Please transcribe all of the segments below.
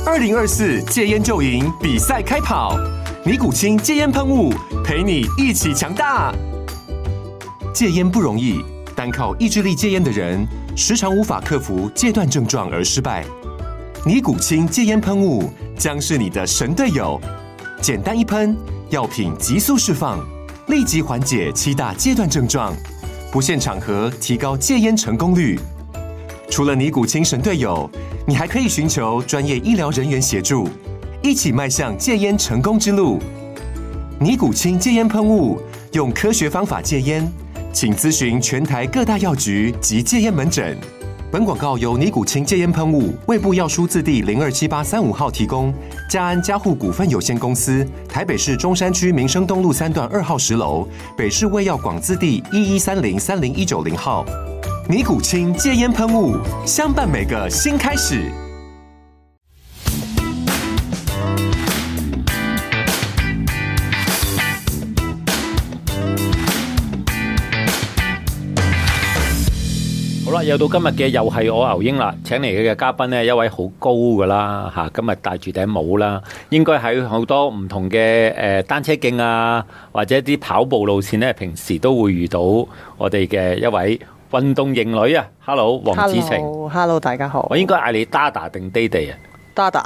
2024戒烟就赢比赛开跑，尼古清戒烟喷雾陪你一起强大。戒烟不容易，单靠意志力戒烟的人，时常无法克服戒断症状而失败。尼古清戒烟喷雾将是你的神队友，简单一喷，药品急速释放，立即缓解7大戒断症状，不限场合提高戒烟成功率。除了尼古清神队友，你还可以寻求专业医疗人员协助，一起迈向戒烟成功之路。尼古清戒烟喷雾，用科学方法戒烟，请咨询全台各大药局及戒烟门诊。本广告由尼古清戒烟喷雾、卫部药书字第027835号提供，嘉安嘉护股份有限公司，台北市中山区民生东路3段2号10楼，北市卫药广字第1130-30190号。尼古清戒烟喷雾，相伴每个新开始。 好啦，又到今日嘅又係我牛英啦，請嚟嘅嘉賓呢，一位好高噶啦吓，今日戴住頂帽啦，應該喺好多唔同嘅單車徑啊，或者啲跑步路線呢，平時都會遇到我哋嘅一位運動型女啊 ，Hello 黃子晴 ，Hello 大家好， 我應該嗌你 Dada 定 Day 啊？ Dada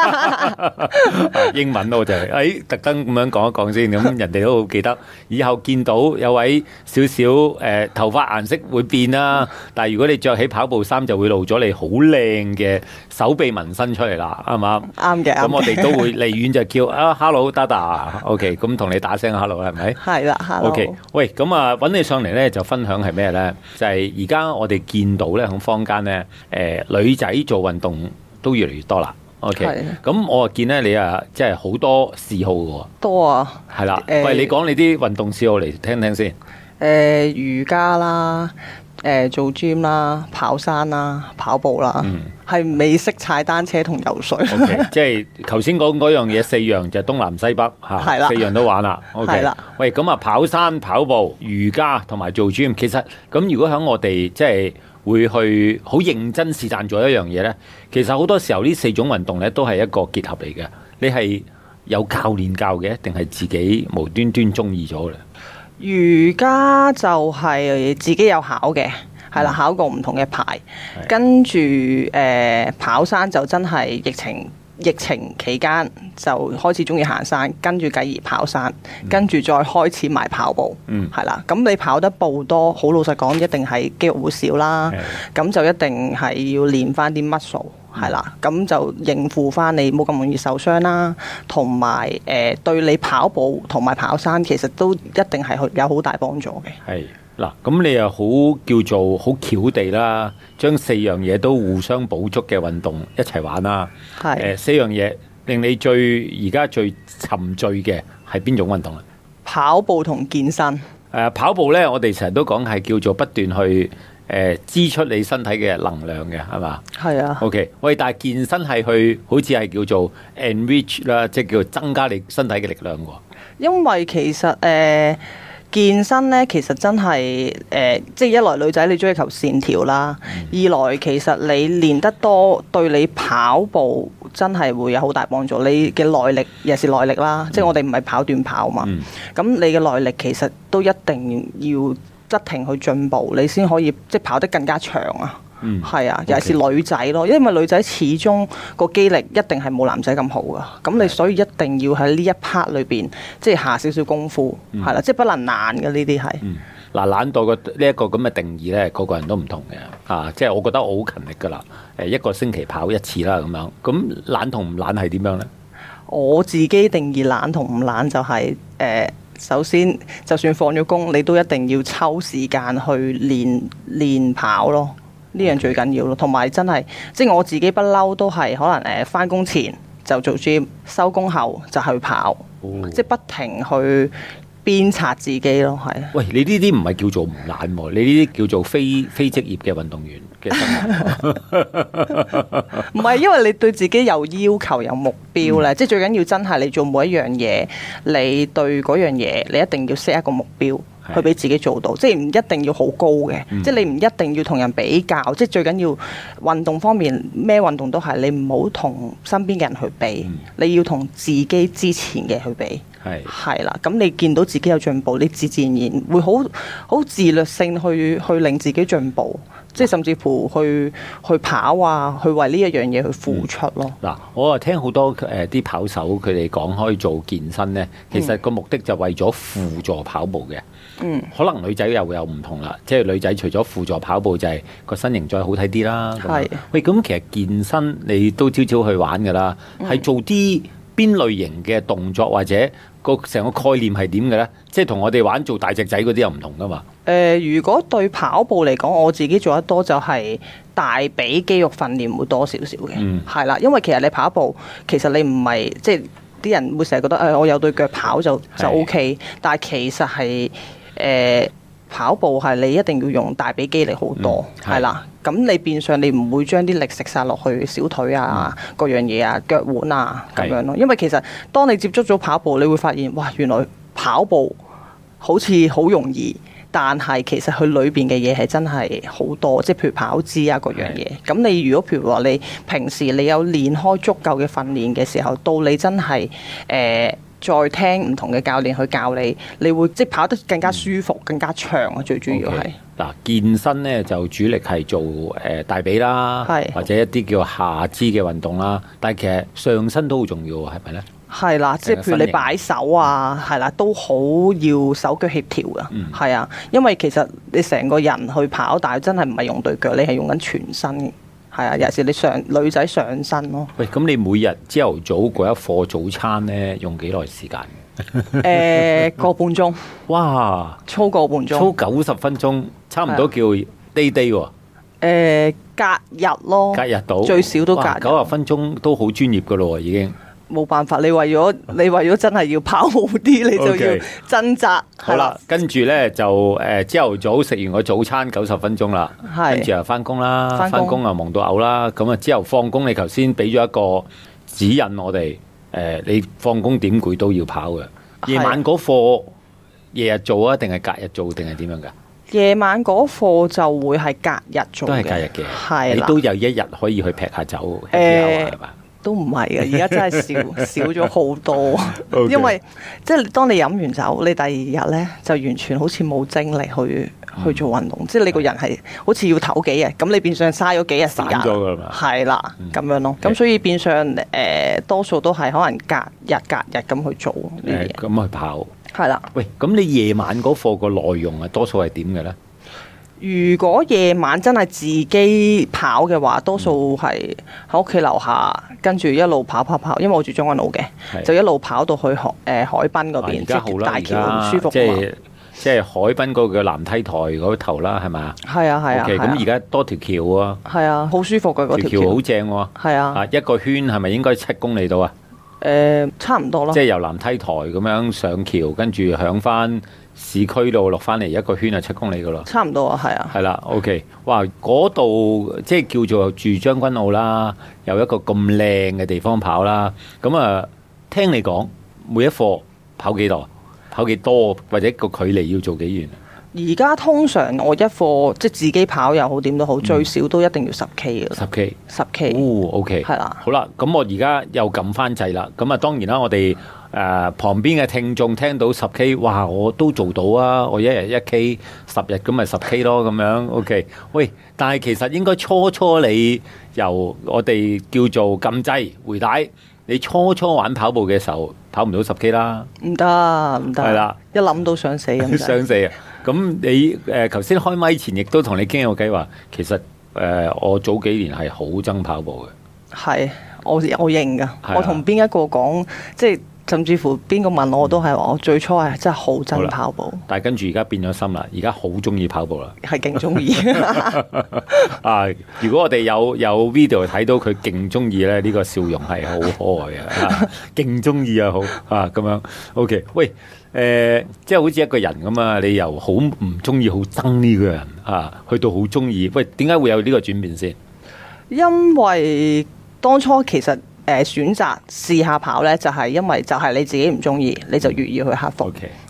英文我就係特登咁樣講一講先，咁人哋都好記得。以後見到有位少少頭髮顏色會變啦，但係如果你着起跑步衫就會露咗你好靚嘅手臂紋身出嚟啦，啱嘛？ 啱嘅。 咁我哋都會離遠就叫啊 Hello Dada，OK， 咁同你打聲 Hello 係咪？ 係啦 ，OK。喂，咁啊揾你上嚟咧就分享係咩咧？就係而家我哋見到咧喺坊間咧，女仔做運動都越嚟越多啦。OK， 咁我見咧你啊，即係好多嗜好嘅喎。 多啊， 係啦。喂，你講你啲運動嗜好嚟聽聽先。 瑜伽啦，做 gym 啦，跑山啦，跑步啦，係未識踩單車同游水。 OK， 即係頭先講嗰樣嘢4樣就東南西北嚇， 係啦， 4樣都玩啦。OK， 係啦。 喂，咁啊跑山、跑步、瑜伽同埋做 gym， 其實咁如果喺我哋即係會去好認真是但做一樣嘢咧，其實好多時候呢4種運動咧都係一個結合嚟嘅。你係有教練教嘅，定係自己無端端中意咗嘅？ 瑜伽就係自己有考嘅，係啦，考過唔同嘅牌，跟住跑山就真係疫情期間就開始中意行山，跟住繼而跑山，跟住再開始埋跑步，係啦。咁你跑得步多，好老實講，一定係肌肉會少啦。咁就一定係要練翻啲 muscle，係啦。咁就應付翻你冇咁容易受傷啦，同埋對你跑步同埋跑山其實都一定係有好大幫助嘅。 係。嗱，咁你又好叫做好巧地啦，將4樣嘢都互相補足嘅運動一齊玩啦。係4樣嘢令你而家最沉醉嘅係邊種運動啊？ 跑步同健身。 跑步咧，我哋成日都講係叫做不斷去支出你身體嘅能量嘅，係嘛？係啊。OK， 喂，但係健身係去好似係叫做 enrich 啦，即係叫做增加你身體嘅力量喎。 因為其實健身咧，其實真係即係一來女仔你追求線條啦，二來其實你練得多，對你跑步真係會有好大幫助。你嘅耐力又是耐力啦，即係我哋唔係跑短跑嘛。咁你嘅耐力其實都一定要不停去進步，你先可以即係跑得更加長啊。係啊，尤其是女仔咯，因為女仔始終個肌力一定係冇男仔咁好噶，咁你所以一定要喺呢一 part 裏邊即係下少少功夫，係啦，即係不能懶嘅呢啲係。 嗱，懶惰嘅呢一個咁嘅定義咧，個個人都唔同嘅啊，即係我覺得我好勤力噶啦，一個星期跑1次啦咁樣，咁懶同唔懶係點樣咧？我自己定義懶同唔懶就係首先就算放咗工，你都一定要抽時間去練跑咯。呢樣最緊要咯，同埋真係即係我自己不嬲都係可能返工前就做 gym， 收工後就去跑，即係不停去鞭策自己咯，係。喂，你呢啲唔係叫做唔懶喎，你呢啲叫做非職業嘅運動員嘅生活。唔係，因為你對自己有要求有目標咧，即係最緊要真係你做每一樣嘢，你對嗰樣嘢你一定要 set 一個目標。 去俾自己做到，即係唔一定要好高嘅，即係你唔一定要同人比較，即係最緊要運動方面咩運動都係，你唔好同身邊嘅人去比，你要同自己之前嘅去比，係啦，咁你見到自己有進步，你自然會好自律性去令自己進步。即係甚至乎去跑啊，去為呢一樣嘢去付出咯。 嗱，我啊聽好多啲跑手佢哋講開做健身咧，其實個目的就為咗輔助跑步嘅。可能女仔又有唔同啦，即係女仔除咗輔助跑步就係個身形再好睇啲啦。係。喂，咁其實健身你都朝朝去玩㗎啦，係做啲邊類型嘅動作或者成個概念係點嘅咧？即係同我哋玩做大隻仔嗰啲又唔同㗎嘛？ 如果對跑步嚟講，我自己做得多就係大髀肌肉訓練會多少少嘅，係啦，因為其實你跑步其實你唔係即係啲人會成日覺得我有對腳跑就 OK， 但係其實係跑步係你一定要用大髀肌力好多，係啦，咁你變相你唔會將啲力食晒落去小腿啊、各樣嘢啊、腳腕啊咁樣咯，因為其實當你接觸咗跑步，你會發現哇，原來跑步好似好容易。但係其實佢裏邊嘅嘢係真係好多，即係譬如跑姿啊嗰樣嘢。咁你如果譬如話你平時你有練開足夠嘅訓練嘅時候，到你真係再聽唔同嘅教練去教你，你會即係跑得更加舒服、更加長啊！最主要係嗱，健身咧就主力係做大髀啦，或者一啲叫下肢嘅運動啦。但係其實上身都好重要，係咪咧？ 係啦，即係譬如你擺手啊，係啦，都好要手腳協調噶，係啊，因為其實你成個人去跑，但係真係唔係用對腳，你係用緊全身，係啊，尤其是你女仔上身咯。喂， 咁你每日朝頭早嗰一課早餐咧，用幾耐時間？ 個半鐘。哇！操個半鐘。 操90分鐘，差唔多叫 day 喎。 隔日咯。 隔日到。最少都隔日。90分鐘都好專業噶咯，已經。 冇辦法，你為咗真係要跑好啲，你就要掙扎。 好啦，跟住咧就朝頭早食完個早餐90分鐘啦，跟住又翻工啦，翻工又忙到嘔啦。咁啊之後放工，你頭先俾咗一個指引我哋，你放工點攰都要跑嘅。夜晚嗰課夜日做啊，定係隔日做，定係點樣噶？ 夜晚嗰課就會係隔日做嘅， 都係隔日嘅。 係啦， 你都有一日可以去劈下酒，係嘛？ 都唔係嘅，而家真係少咗好多。Okay. 因為即係當你飲完酒，你第二日咧就完全好似冇精力去做運動，即係你個人係好似要唞幾日，咁你變相嘥咗幾日時間。係啦，咁樣咯。咁所以變相多數都係可能隔日咁去做呢啲嘢。 咁去跑。係啦。喂，咁你夜晚嗰課個內容啊，多數係點嘅咧？ 如果夜晚真係自己跑嘅話，多數係喺屋企樓下，跟住一路跑，因為我住將軍澳嘅，就一路跑到去海濱嗰邊，即係大橋好舒服。 即係海濱嗰個藍梯台嗰頭啦，係咪？係啊。 咁而家多條橋啊。係啊， 好舒服嘅嗰條橋好正喎。 係啊。 一個圈係咪應該7公里到啊？ 差唔多咯。 即係由藍梯台咁樣上橋，跟住響翻市區度落翻嚟一個圈係7公里噶咯。差唔多啊，係啊。係啦 ，OK， 哇，嗰度即係叫做住將軍澳啦，有一個咁靚嘅地方跑啦。咁啊，聽你講每一課跑幾多？跑幾多？或者個距離要做幾遠？而家通常我一課即係自己跑又好點都好，最少都一定要10K 嘅。10K。哦，OK。係啦。好啦，咁我而家又撳翻掣啦。咁啊，當然啦，我哋旁邊嘅聽眾聽到10K，哇，我都做到啊！我一日1K， 10日咁咪10K咯，咁樣 OK。喂，但係其實應該初你由我哋叫做撳掣回帶，你初玩跑步嘅時候跑唔到10K啦。唔得。係啦，一諗都想死咁。想死啊！咁你頭先開咪前亦都同你傾過計話，其實我早幾年係好憎跑步嘅。係，我認㗎。我同邊一個講，即係甚至乎邊個問我都係話，我最初係真係好憎跑步。但係跟住而家變咗心啦，而家好中意跑步啦。係勁中意。啊！如果我哋有 video 睇到佢勁中意咧，呢個笑容係好可愛嘅。勁中意啊，好啊咁樣。OK， 喂。即係好似一個人咁啊，你由好唔中意、好憎呢個人啊，去到好中意。喂，點解會有呢個轉變先？因為當初其實選擇試下跑呢，就係因為就係你自己唔中意，你就願意去克服。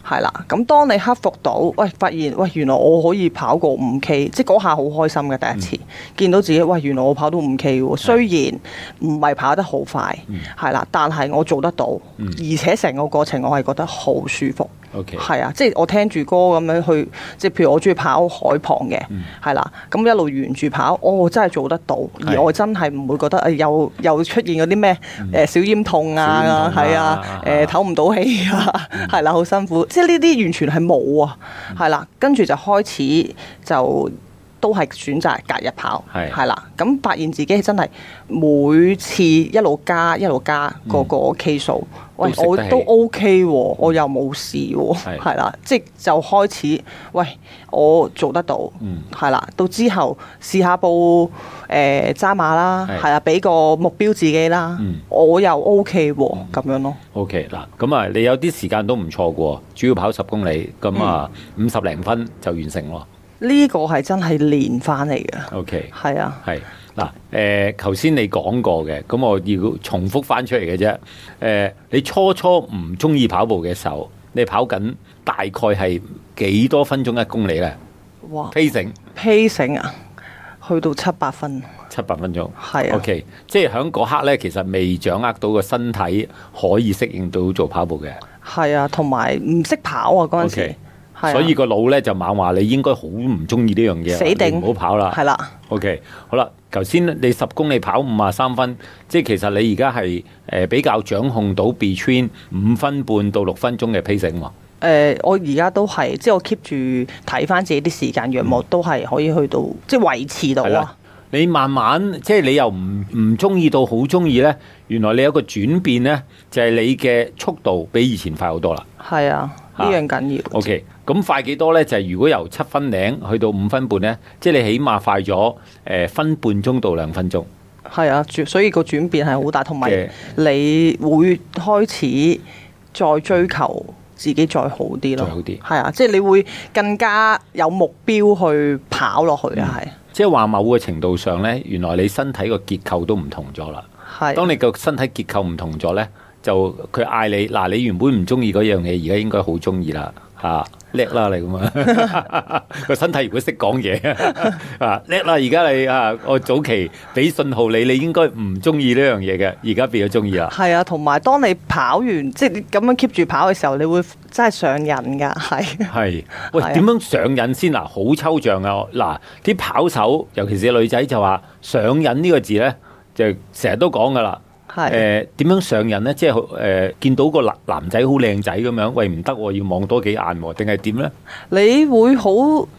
係啦。咁當你克服到，發現原來我可以跑過5K，即係嗰下好開心嘅第一次，見到自己原來我跑到5K 喎。雖然唔係跑得好快，係啦，但係我做得到，而且成個過程我係覺得好舒服。 OK， 係啊，即係我聽住歌咁樣去，即係譬如我中意跑海旁嘅，係啦，咁一路沿住跑，我真係做得到，而我真係唔會覺得又出現嗰啲咩小奄痛啊，係啊，唞唔到氣啊，係啦，好辛苦，即係呢啲完全係冇啊，係啦，跟住就開始就都係選擇隔日跑，係啦，咁發現自己真係每次一路加個 K 數。我都 OK 喎，我又冇事喎，係啦，即係就開始，我做得到，係啦，到之後試下報揸馬啦，係啦，俾個目標自己啦，我又 OK 喎，咁樣咯。 OK 嗱，咁啊，你有啲時間都唔錯嘅喎，主要跑10公里，咁啊50零分就完成喎。 呢個係真係練翻嚟嘅。 OK， 係啊， 係。嗱，頭先你講過嘅，咁我要重複翻出嚟嘅啫。你初唔中意跑步嘅時候，你跑緊大概係幾多分鐘1公里咧？ 哇 ！pacing 啊，去到700分。 700分鐘， 係啊。 OK， 即係喺嗰刻咧，其實未掌握到個身體可以適應到做跑步嘅。 係啊，同埋唔識跑啊嗰陣時。 所以個腦咧就猛話你應該好唔中意呢樣嘢， 死定唔好跑啦。 係啦。 OK， 好啦，頭先你10公里跑53分，即係其實你而家係比較掌控到 between 5分半到6分鐘嘅 pacing 喎。 我而家都係，即係我 keep 住睇翻自己啲時間，約莫都係可以去到，即係維持到啊。 你慢慢即係你又唔中意到好中意咧，原來你有個轉變咧，就係你嘅速度比以前快好多啦。 係啊，呢樣緊要。 OK， 咁快幾多咧？就係如果由7分零去到5分半咧，即係你起碼快咗分半鐘到2分鐘。 係啊，所以個轉變係好大，同埋你會開始再追求自己再好啲咯。 再好啲。係啊，即係你會更加有目標去跑落去啊，係。 即係話某個程度上咧，原來你身體個結構都唔同咗啦。係。當你個身體結構唔同咗咧，就佢嗌你嗱，你原本唔中意嗰樣嘢，而家應該好中意啦，嚇叻啦你咁啊！個身體如果識講嘢啊叻啦，而家你啊，我早期俾信號你，你應該唔中意呢樣嘢嘅，而家變咗中意啦。 係啊，同埋當你跑完，即係你咁樣 keep 住跑嘅時候，你會真係上癮㗎，係。係， 喂，點樣上癮先嗱？好抽象啊！嗱，啲跑手，尤其是女仔就話上癮呢個字咧，就成日都講㗎啦。點樣上癮咧？即係見到個男仔好靚仔咁樣，喂唔得喎，要望多幾眼喎，定係點咧？你好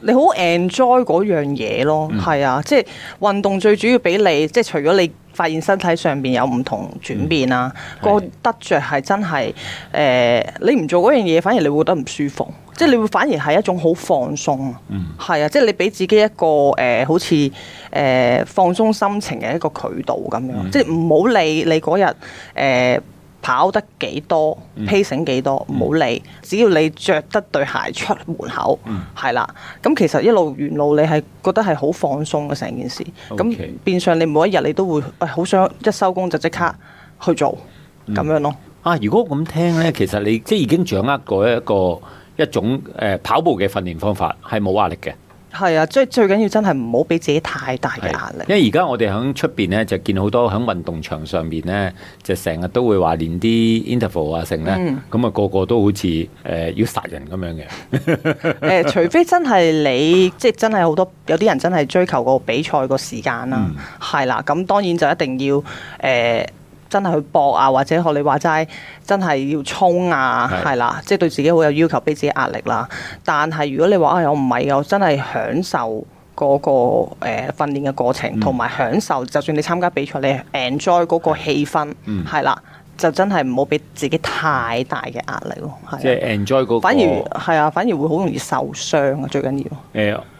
enjoy 嗰樣嘢咯，係啊，即係運動最主要俾你，即係除咗你發現身體上邊有唔同轉變啦，個得着係真係你唔做嗰樣嘢，反而你會覺得唔舒服。即係你會反而係一種好放鬆，係啊！即係你俾自己一個好似放鬆心情嘅一個渠道咁樣，即係唔好理你嗰日跑得幾多，pacing 幾多，唔好理，只要你着得對鞋出門口，係啦。咁其實一路沿路你係覺得係好放鬆嘅成件事。咁變相你每一日你都會好想一收工就即刻去做咁樣咯。 如果咁聽咧，其實你即係已經掌握過一種跑步嘅訓練方法，係冇壓力嘅。 係啊，最緊要真係唔好俾自己太大嘅壓力。 因為而家我哋喺出邊咧，就見好多喺運動場上邊咧，就成日都會話練啲 interval 啊，成咧，咁啊個個都好似要殺人咁樣嘅。 除非真係你即係真係好多有啲人真係追求個比賽個時間啦，係啦，咁當然就一定要真係去搏啊，或者學你話齋，真係要衝啊，係啦，即係對自己好有要求，俾自己壓力啦。但係如果你話我唔係，我真係享受嗰個訓練嘅過程，同埋享受，就算你參加比賽，你 enjoy 嗰個氣氛，係啦，就真係唔好俾自己太大嘅壓力咯。 即係 enjoy 嗰個， 反而會好容易受傷啊！最緊要。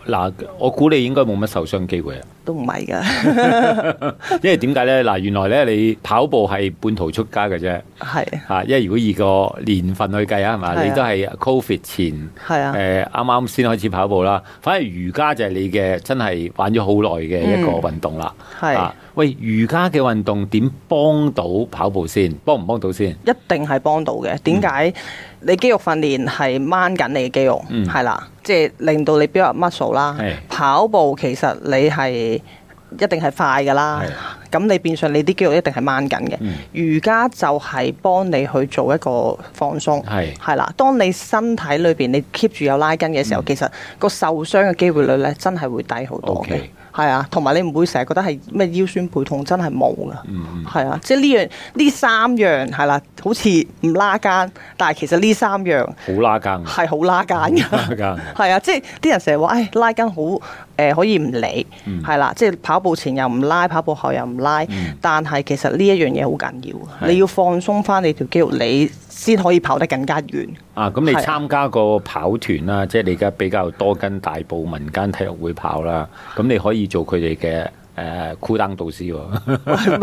嗱，我估你應該冇乜受傷機會啊。 都唔係㗎， 因為點解咧？嗱，原來咧你跑步係半途出家嘅啫。 係嚇，因為如果以個年份去計啊，係嘛？ 係啊你都係 Covid 前， 係啊啱啱先開始跑步啦。反而瑜伽就係你嘅真係玩咗好耐嘅一個運動啦。 係喂，瑜伽嘅運動點幫到跑步先？幫唔幫到先？ 一定係幫到嘅。點解？你肌肉訓練係掹緊你嘅肌肉，係啦，即係令到你 build up muscle 啦。跑步其實你係一定係快㗎啦，咁你變相你啲肌肉一定係掹緊嘅。瑜伽就係幫你去做一個放鬆，係啦。當你身體裏邊你 keep 住有拉筋嘅時候，其實個受傷嘅機會率咧真係會低好多嘅。係啊，同埋你唔會成日覺得係咩腰酸背痛，真係冇噶。係啊，即係呢三樣係啦，好似唔拉筋，但係其實呢三樣好拉筋， 係好拉筋㗎。係啊，即係啲人成日話，拉筋好可以唔理，係啦，即係跑步前又唔拉，跑步後又唔拉，但係其實呢一樣嘢好緊要，你要放鬆翻你條肌肉，你先可以跑得更加遠。 咁你參加個跑團啦，即係你而家比較多跟大埔民間體育會跑啦，咁你可以做佢哋嘅酷登導師喎。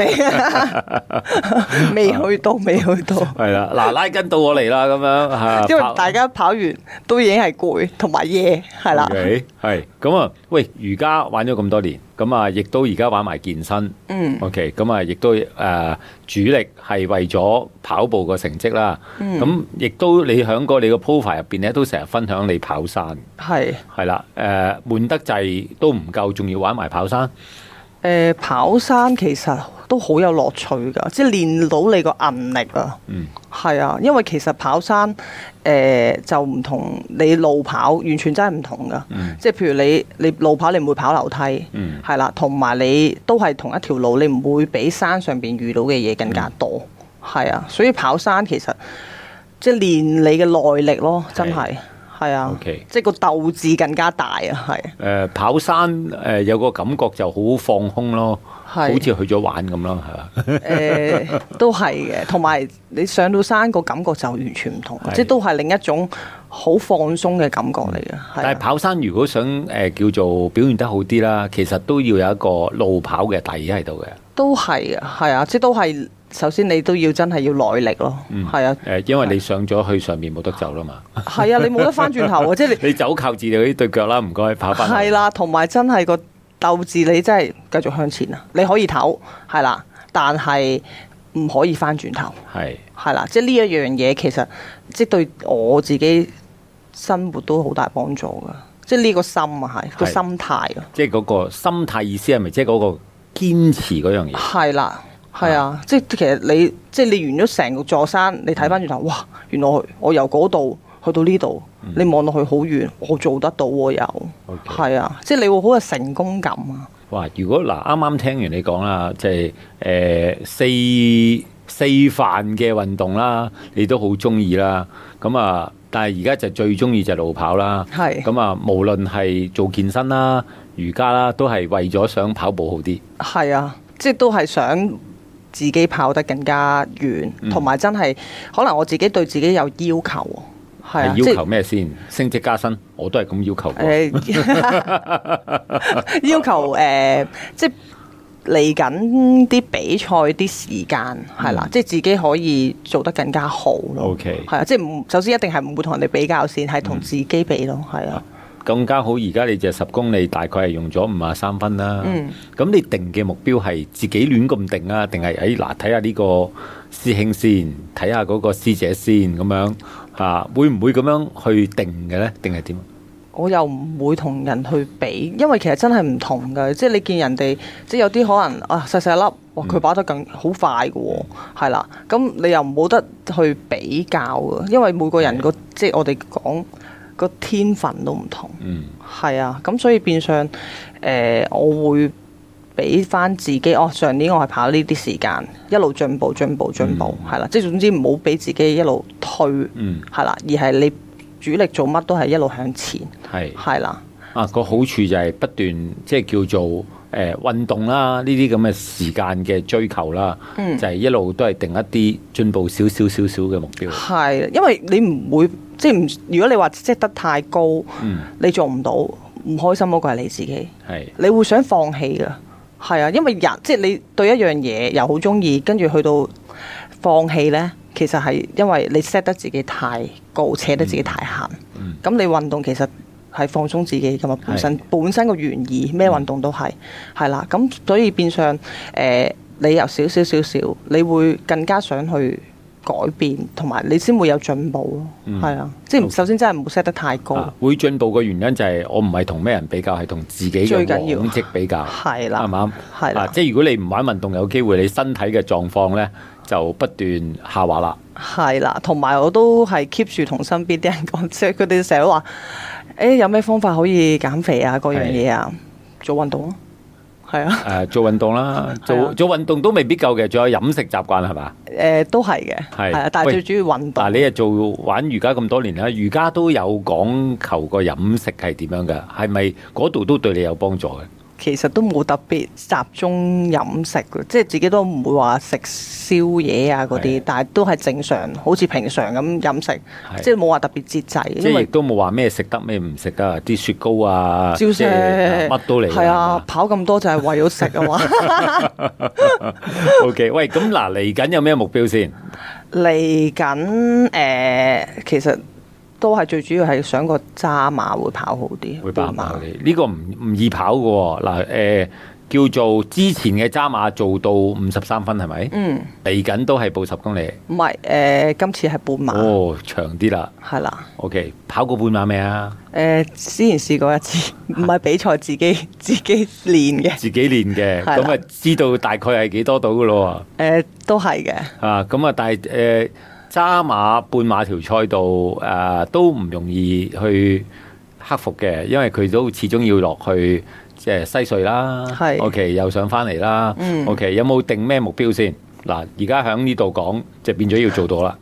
未去到。係啦，嗱，拉筋到我嚟啦，咁樣因為大家跑完都已經係攰同埋夜，係啦。 係咁啊，喂，瑜伽玩咗咁多年，咁啊，亦都而家玩埋健身。OK，咁啊，亦都主力係為咗跑步個成績啦。咁亦都你喺你個 profile 入邊咧，都成日分享你跑山。係啦，悶得滯都唔夠，仲要玩埋跑山。 跑山其實都好有樂趣㗎，即係練到你個韌力啊。係啊，因為其實跑山就唔同你路跑，完全真係唔同㗎。即係譬如你路跑你唔會跑樓梯，係啦，同埋你都係同一條路，你唔會比山上邊遇到嘅嘢更加多。係啊，所以跑山其實即係練你嘅耐力咯，真係。係啊，即係個鬥志更加大啊！係跑山有個感覺就好放空咯，好似去咗玩咁咯，係嘛？ 都係嘅，同埋你上到山個感覺就完全唔同，即係都係另一種好放鬆嘅感覺嚟嘅。 但係跑山如果想叫做表現得好啲啦，其實都要有一個路跑嘅底喺度嘅。 都係啊，係啊，即係都係。首先你都要真係要耐力咯，係啊， 因為你上咗去上面冇得走啦嘛， 係啊，你冇得翻轉頭啊，即係你走靠自己啲對腳啦，唔該跑翻。 係啦，同埋真係個鬥志，你真係繼續向前啊！你可以唞，係啦，但係唔可以翻轉頭，係啦，即係呢一樣嘢其實即係對我自己生活都好大幫助噶，即係呢個心啊，係個心態啊， 即係嗰個心態意思係咪即係嗰個堅持嗰樣嘢？ 係啦。係啊，即係其實你完咗成個座山，你睇翻轉頭，哇！原來我由嗰度去到呢度，你望落去好遠，我做得到喎又，係啊，即係你會好有成功感啊！ 哇！如果嗱啱啱聽完你講啦，即係四範嘅運動啦，你都好中意啦，咁啊，但係而家就最中意就路跑啦，咁啊，無論係做健身啦、瑜伽啦，都係為咗想跑步好啲，係啊，即係都係想自己跑得更加遠，同埋真係可能我自己對自己有要求，係要求咩先？升職加薪，我都係咁要求。 要求即係嚟緊啲比賽啲時間係啦，即係自己可以做得更加好咯。係啊，即係首先一定係唔會同人哋比較先，係同自己比咯。係啊。 更加好，而家你就10公里大概係用咗53分啦。咁你定嘅目標係自己亂咁定啊，定係嗱睇下呢個師兄先，睇下嗰個師姐先咁樣啊？會唔會咁樣去定嘅咧？定係點？ 我又唔會同人去比，因為其實真係唔同㗎。即係你見人哋，即係有啲可能啊細細粒，哇佢跑得更好快㗎喎，係啦。咁你又冇得去比較㗎，因為每個人個即係我哋講。個天分都唔同，係啊，咁所以變相我會俾翻自己，上年我係跑呢啲時間，一路進步，係啦，即係總之唔好俾自己一路退，係啦，而係你主力做乜都係一路向前，係啦。 個好處就係不斷即係叫做運動啦，呢啲咁嘅時間嘅追求啦，就係一路都係定一啲進步少少嘅目標。係， 因為你唔會即係唔，如果你話即係得太高，你做唔到， 唔開心嗰個係你自己， 係你會想放棄噶，係啊，因為人即係你對一樣嘢又好中意，跟住去到放棄呢，其實係因為你 set 得自己太高，扯得自己太閒。咁你運動其實係放鬆自己噶嘛，本身個原意咩運動都係啦。咁所以變相你由少，你會更加想去改變，同埋你先會有進步咯。係啊，即係首先真係唔好 set 得太高。 會進步嘅原因就係我唔係同咩人比較，係同自己嘅往績比較。 係啦， 係嘛？ 係啦， 即係如果你唔玩運動，有機會你身體嘅狀況咧就不斷下滑啦。 係啦，同埋我都係 keep 住同身邊啲人講，即係佢哋成日都話，有咩方法可以減肥啊？嗰樣嘢啊，做運動咯。係啊， 做運動啦，做運動都未必夠嘅，仲有飲食習慣係嘛？ 都係嘅，係啊，但係最主要運動。 但係你係做玩瑜伽咁多年啦，瑜伽都有講求個飲食係點樣嘅？係咪嗰度都對你有幫助嘅？ 其實都冇特別集中飲食嘅，即係自己都唔會話食宵夜啊嗰啲，但係都係正常，好似平常咁飲食，即係冇話特別節制。 即係亦都冇話咩食得咩唔食啊，啲雪糕啊， 照食乜都嚟。係啊，跑咁多就係為咗食啊嘛。 OK， 喂，咁嗱嚟緊有咩目標先？ 嚟緊其實。都係最主要係想個渣馬會跑好啲， 會跑好啲。呢個唔易跑嘅喎。嗱，叫做之前嘅渣馬做到53分係咪？嚟緊都係報10公里。唔係，今次係半馬。 哦，長啲啦。 係啦。 OK， 跑過半馬未啊？ 之前試過一次，唔係比賽，自己練嘅。自己練嘅，咁啊知道大概係幾多度嘅咯喎？ 都係嘅。 咁啊，但係渣馬半馬條賽道都唔容易去克服嘅，因為佢都始終要落去即係西隧啦。OK， 又上翻嚟啦。OK， 有冇定咩目標先？嗱，而家喺呢度講就變咗要做到啦。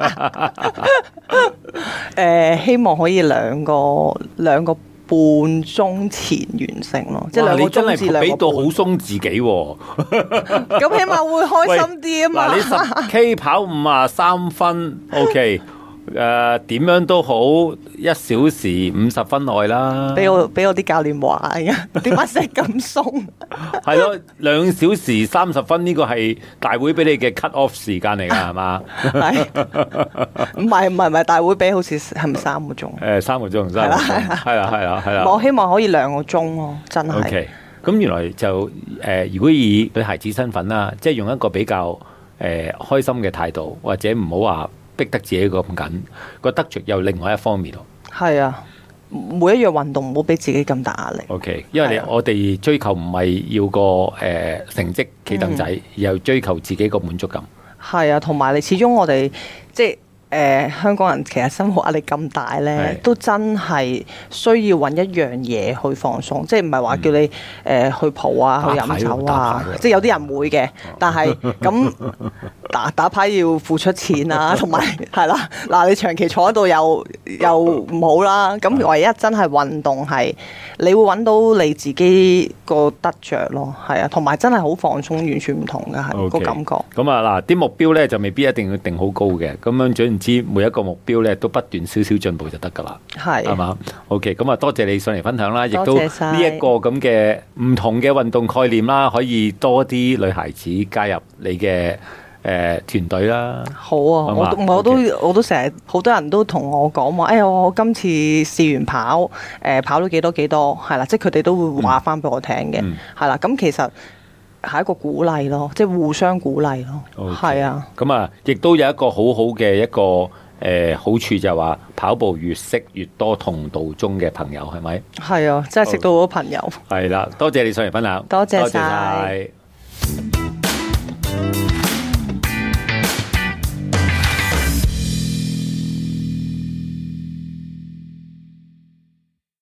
希望可以兩個半鐘前完成咯，即係2個鐘至2個半。 俾到好鬆自己喎， 咁起碼會開心啲啊嘛。 嗱，你10K 跑53分，OK，點樣都好，1小時50分內啦。俾我啲教練話嘅，點解成咁鬆？ 係咯，2小時30分呢個係大會俾你嘅 cut off 時間嚟㗎，係嘛？ 係，唔係大會俾，好似係咪3個鐘 ？3個鐘，係啦。 我希望可以2個鐘咯，真係。 OK， 咁原來就如果以女孩子身份啦，即係用一個比較開心嘅態度，或者唔好話逼得自己咁緊，個得着又另外一方面咯。 係啊，每一樣運動唔好俾自己咁大壓力。 OK， 因為我哋追求唔係要個成績企凳仔，而係追求自己個滿足感。 係啊，同埋你始終我哋即係。香港人其實生活壓力咁大呢，都真係需要揾一樣嘢去放鬆，即係唔係話叫你去蒲啊、去飲酒啊，即係有啲人會嘅，但係咁打牌要付出錢啊，同埋係啦，嗱你長期坐喺度又唔好啦，咁唯一真係運動係你會揾到你自己個得着咯，係啊，同埋真係好放鬆，完全唔同嘅係個感覺。 咁啊嗱，啲目標呢就未必一定要定好高嘅，咁樣總之每一個目標咧都不斷少少進步就得噶啦，係嘛 ？OK， 咁啊多謝你上嚟分享啦，亦都呢一個咁嘅唔同嘅運動概念啦，可以多啲女孩子加入你嘅團隊啦。 好啊，我都成日好多人都同我講話，我今次試完跑，跑到幾多係啦，即係佢哋都會話翻俾我聽嘅，係啦，咁其實。係一個鼓勵咯，即係互相鼓勵咯，係啊。 咁啊，亦都有一個好好嘅一個好處就係話，跑步越識越多同道中嘅朋友，係咪？ 係啊，真係識到好多朋友。 係啦，多謝你上嚟分享， 多謝晒。